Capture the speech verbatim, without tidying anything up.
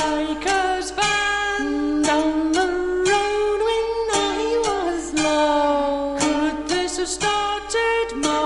biker's van down the road when I was low. Could this have started my